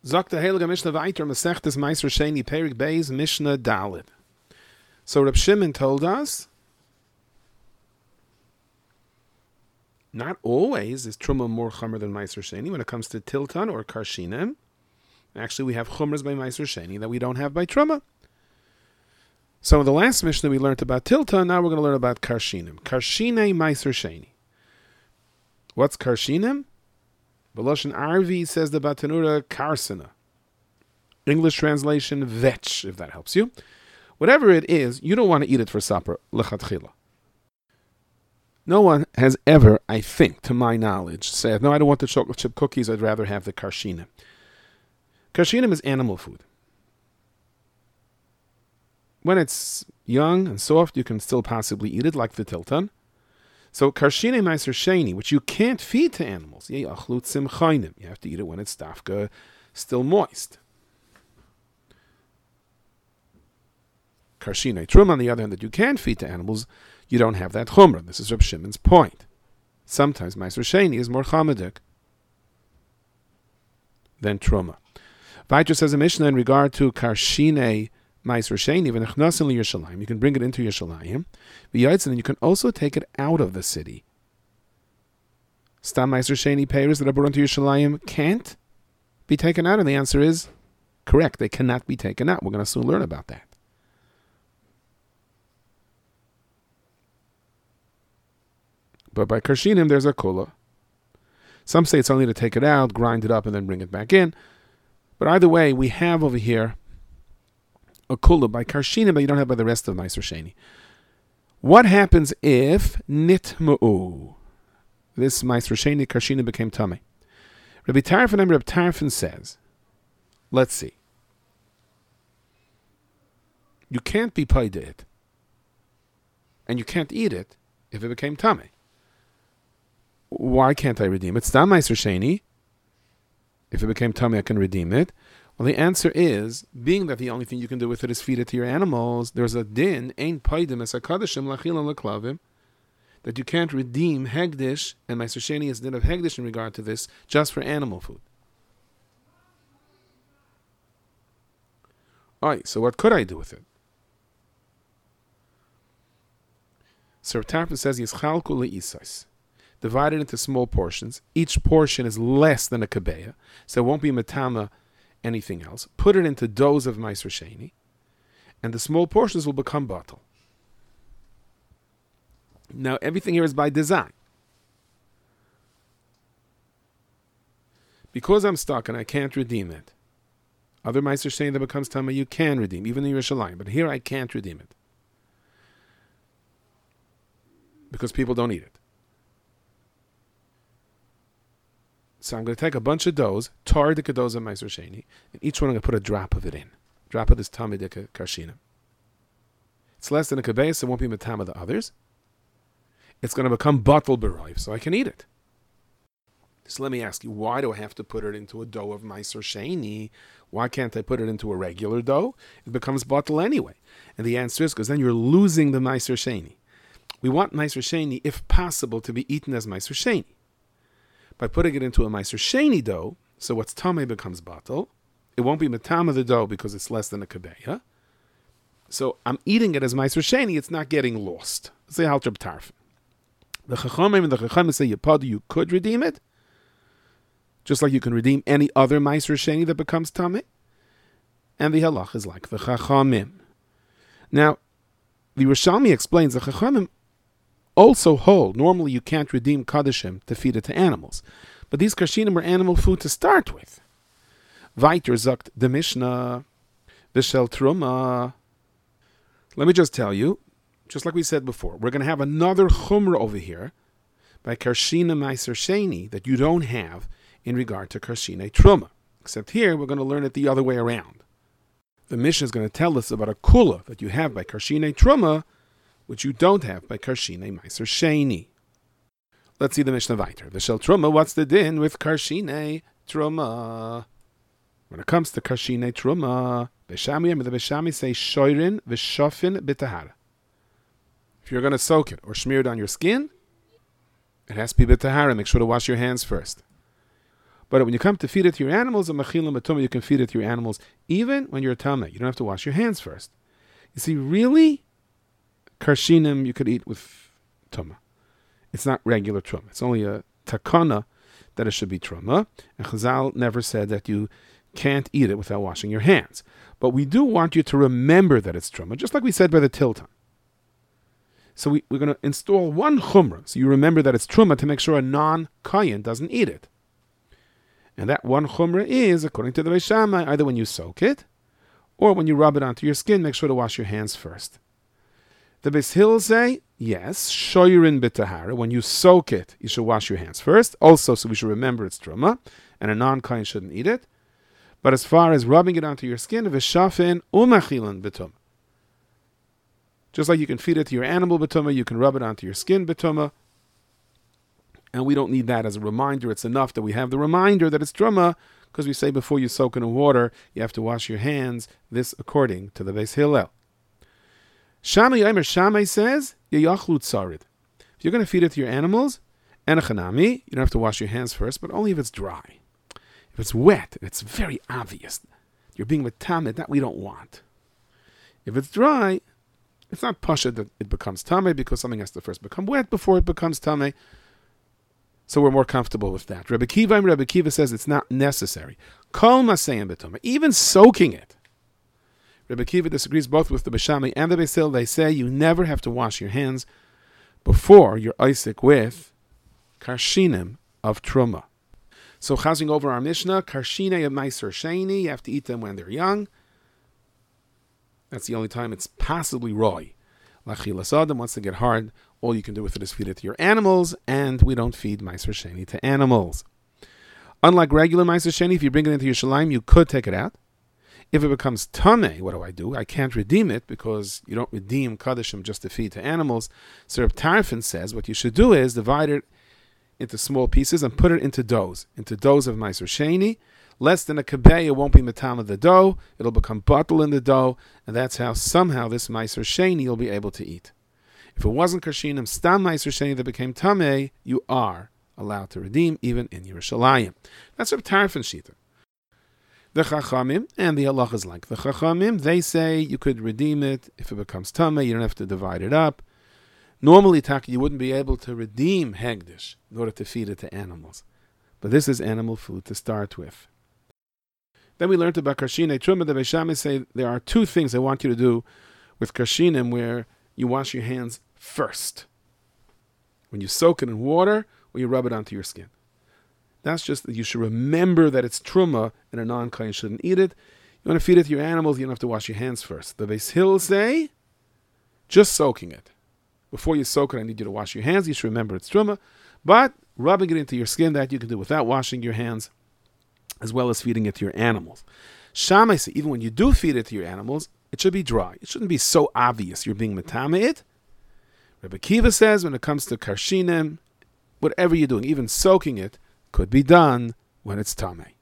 Sagt der Heilige Mishnah weiter, Masechtes Meiser Sheni, Perik Beis, Mishnah Daled. So Reb Shimon told us, not always is Truma more Chomer than Meiser Sheni when it comes to Tilton or Karshinem. Actually, we have Chumras by Meiser Sheni that we don't have by Truma. So in the last Mishnah we learned about Tilton, now we're going to learn about Karshinem. Karshine Meiser Sheni. What's Karshinem? Beloshen Arvi says the Batanura Karsana. English translation, vetch, if that helps you. Whatever it is, you don't want to eat it for supper, lechatchila. No one has ever, I think, to my knowledge, said, no, I don't want the chocolate chip cookies, I'd rather have the Karshinem. Karshinem is animal food. When it's young and soft, you can still possibly eat it, like the Tilton. So Karshine Meiser Sheni, which you can't feed to animals, you have to eat it when it's dafka still moist. Karshine Trum, on the other hand, that you can feed to animals, you don't have that chumrah. This is Reb Shimon's point. Sometimes Meiser Sheni is more chamadik than Truma. Vaitra says a Mishnah in regard to Karshine Meiser Sheni, v'nechnasin Yerushalayim. You can bring it into Yerushalayim. V'yayitzin, and you can also take it out of the city. Stam Meiser Sheni payers that are brought into Yerushalayim can't be taken out, and the answer is correct. They cannot be taken out. We're going to soon learn about that. But by Karshinim, there's a kula. Some say it's only to take it out, grind it up, and then bring it back in. But either way, we have over here a kula by Karshinim, but you don't have by the rest of Meiser Sheni. What happens if nitmu'u? This Meiser Sheni Karshinim became tummy. Rabbi Tarfon and Rabbi Tarfon says, let's see. You can't be paid it, and you can't eat it if it became tummy. Why can't I redeem it? Stam Meiser Sheni. If it became tummy, I can redeem it. Well, the answer is, being that the only thing you can do with it is feed it to your animals, there's a din, ein paidim es hakadashim lachilan leklavim, that you can't redeem hegdish, and Meiser Sheni is din of hegdish in regard to this, just for animal food. Alright, so what could I do with it? So Tarfon says, Yischalku le'isais. Divide it into small portions. Each portion is less than a kabeya, so it won't be matama anything else. Put it into doughs of Meiser Sheni, and the small portions will become batal. Now, everything here is by design. Because I'm stuck and I can't redeem it, other Meiser Sheni that becomes tama you can redeem, even in Yerushalayim, but here I can't redeem it. Because people don't eat it. So I'm going to take a bunch of doughs, tar the doughs of Meiser Sheni, and each one I'm going to put a drop of it in. Drop of this Tamid Karshina. It's less than a kabeya, so it won't be matama the others. It's going to become bottle b'roiv, so I can eat it. So let me ask you, why do I have to put it into a dough of Meiser Sheni? Why can't I put it into a regular dough? It becomes bottle anyway. And the answer is because then you're losing the Meiser Sheni. We want Meiser Sheni, if possible, to be eaten as Meiser Sheni. By putting it into a Meiser Sheni dough, so what's tameh becomes batal. It won't be matama the dough because it's less than a kabeya. So I'm eating it as Meiser Sheni, it's not getting lost. Say Halter B'tarf. The Chachamim and the Chachamim say you could redeem it, just like you can redeem any other Meiser Sheni that becomes tameh. And the halach is like the Chachamim. Now, the Rishalmi explains the Chachamim also hold, normally you can't redeem Kadashim to feed it to animals. But these Karshinim are animal food to start with. Weiter sagt the Mishnah, V'shel Truma. Let me just tell you, just like we said before, we're going to have another Chumrah over here by Karshina Meiser Sheni that you don't have in regard to Karshina Truma. Except here, we're going to learn it the other way around. The Mishnah is going to tell us about a Kula that you have by Karshina Truma, which you don't have by Karshine Meiser Sheni. Let's see the Mishnah weiter. V'shel Truma, what's the din with Karshine Truma? When it comes to Karshine Truma, the Beshami say shoirin v'shofin b'tahara. If you're going to soak it or smear it on your skin, it has to be b'tahara. Make sure to wash your hands first. But when you come to feed it to your animals, a mechilim b'tumah, you can feed it to your animals even when you're a tameh. You don't have to wash your hands first. You see, really, karshinim you could eat with tumah. It's not regular truma. It's only a takana that it should be truma. And Chazal never said that you can't eat it without washing your hands. But we do want you to remember that it's truma, just like we said by the tilton. So we're going to install one chumrah, so you remember that it's truma, to make sure a non-kayin doesn't eat it. And that one chumrah is, according to the Beis Shammai, either when you soak it, or when you rub it onto your skin, make sure to wash your hands first. The Beis Hillel say, yes, shoyrin b'tahara, when you soak it, you should wash your hands first. Also, so we should remember it's truma, and a non-kayin shouldn't eat it. But as far as rubbing it onto your skin, v'shafin u'machilan b'tumah. Just like you can feed it to your animal b'tumah, you can rub it onto your skin b'tumah. And we don't need that as a reminder. It's enough that we have the reminder that it's truma, because we say before you soak it in water, you have to wash your hands. This according to the Beis Hillel. Shammai says, Yayachlu tzarid. If you're going to feed it to your animals, enechanami, you don't have to wash your hands first, but only if it's dry. If it's wet, it's very obvious. You're being metamed, that we don't want. If it's dry, it's not pasha that it becomes tameh, because something has to first become wet before it becomes tameh. So we're more comfortable with that. Rebbe Kiva says it's not necessary. Kol masayim b'tumah, even soaking it. Rebbe Kiva disagrees both with the Beis Shammai and the Beis Hillel. They say you never have to wash your hands before you're Isaac with karshinim of truma. So chazing over our Mishnah, karshine of meiser sheni, you have to eat them when they're young. That's the only time it's possibly roy. Lachilas adam, once they get hard, all you can do with it is feed it to your animals, and we don't feed meiser sheni to animals. Unlike regular meiser sheni, if you bring it into Yerushalayim, you could take it out. If it becomes tameh, what do? I can't redeem it, because you don't redeem kadashim just to feed to animals. So Reb Tarfon says what you should do is divide it into small pieces and put it into doughs of meiser sheni. Less than a kabeh, it won't be metam of the dough. It'll become bottle in the dough, and that's how somehow this meiser sheni you'll be able to eat. If it wasn't karshinim stam meiser sheni that became tameh, you are allowed to redeem even in Yerushalayim. That's Reb Tarfon shita. The Chachamim, and the halach is like the Chachamim, they say you could redeem it if it becomes tameh. You don't have to divide it up. Normally, Taki, you wouldn't be able to redeem hegdish in order to feed it to animals. But this is animal food to start with. Then we learned about Karshine Truma. The Beis Shammai say there are two things I want you to do with Karshinim where you wash your hands first. When you soak it in water, or you rub it onto your skin. That's just that you should remember that it's Truma and a non-kain shouldn't eat it. You want to feed it to your animals, you don't have to wash your hands first. The Beis Hillel say, just soaking it. Before you soak it, I need you to wash your hands. You should remember it's Truma. But rubbing it into your skin, that you can do without washing your hands, as well as feeding it to your animals. Shammai say, even when you do feed it to your animals, it should be dry. It shouldn't be so obvious you're being metameh. Rebbe Kiva says, when it comes to karshinim, whatever you're doing, even soaking it, could be done when it's tameh.